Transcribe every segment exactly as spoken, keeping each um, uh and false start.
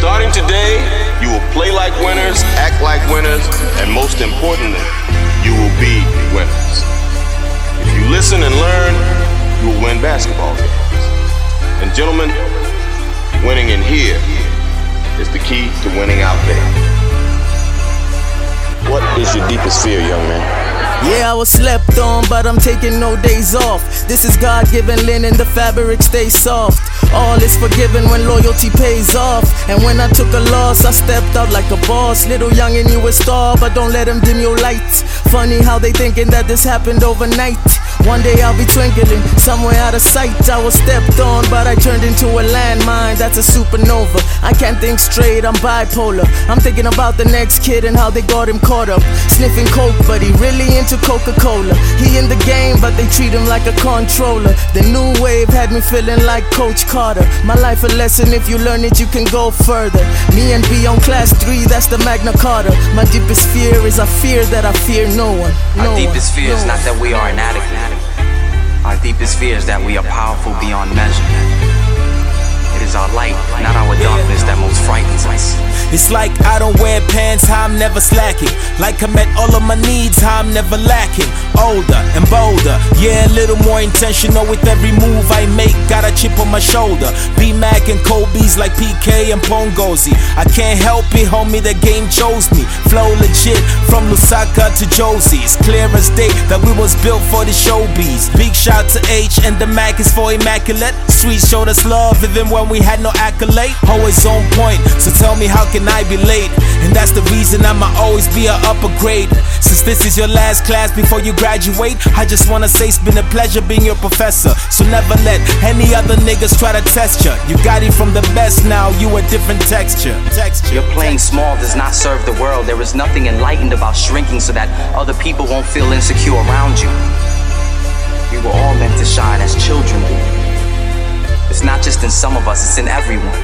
Starting today, you will play like winners, act like winners, and most importantly, you will be winners. If you listen and learn, you will win basketball games. And gentlemen, winning in here is the key to winning out there. What is your deepest fear, young man? Yeah, I was slept on, but I'm taking no days off. This is God-given linen, the fabric stays soft. All is forgiven when loyalty pays off. And when I took a loss, I stepped out like a boss. Little youngin', you a star, but don't let them dim your lights. Funny how they thinking that this happened overnight. One day I'll be twinkling, somewhere out of sight. I was stepped on, but I turned into a landmine. That's a supernova. I can't think straight, I'm bipolar. I'm thinking about the next kid and how they got him caught up sniffing coke, but he really into Coca-Cola. He in the game, but they treat him like a controller. The new wave had me feeling like Coach Carter. My life a lesson, if you learn it, you can go further. Me and B on class three, that's the Magna Carta. My deepest fear is I fear that I fear no one. No Our deepest fear is no not that we are inadequate. Our deepest fear is that we are powerful beyond measure. It is our light, not our darkness, that most frightens us. It's like I don't wear pants, how I'm never slacking. Like I met all of my needs, how I'm never lacking. Older and bolder, yeah, a little more intentional with every move I make. Got a chip on my shoulder. B-Mac and Kobe's like P K and Pongozi. I can't help it, homie, the game chose me. Flow legit, from Lusaka to Josie. It's clear as day that we was built for the showbiz. Big shout to H and the Mac is for immaculate. Sweet showed us love even when we had no accolade. Always on point, so tell me how can I be late? And that's the reason I'ma always be a upper grade. Since this is your last class before you graduate, I just wanna say it's been a pleasure being your professor. So never let any other niggas try to test ya. You got it from the best, now you a different texture. texture. Your playing small does not serve the world. There is nothing enlightened about shrinking so that other people won't feel insecure around you. We were all meant to shine as children do. It's not just in some of us, it's in everyone.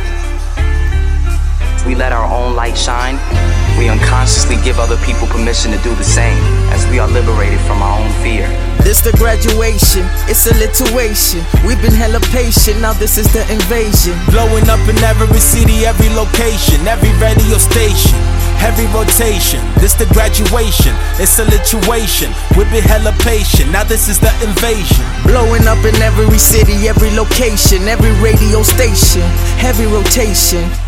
If we let our own light shine, we unconsciously give other people permission to do the same, as we are liberated from our own fear. This the graduation, it's a lituation. We've been hella patient, now this is the invasion. Blowing up in every city, every location, every radio station, every rotation. This the graduation, it's a lituation. We've been hella patient, now this is the invasion. Blowing up in every city, every location, every radio station, heavy rotation.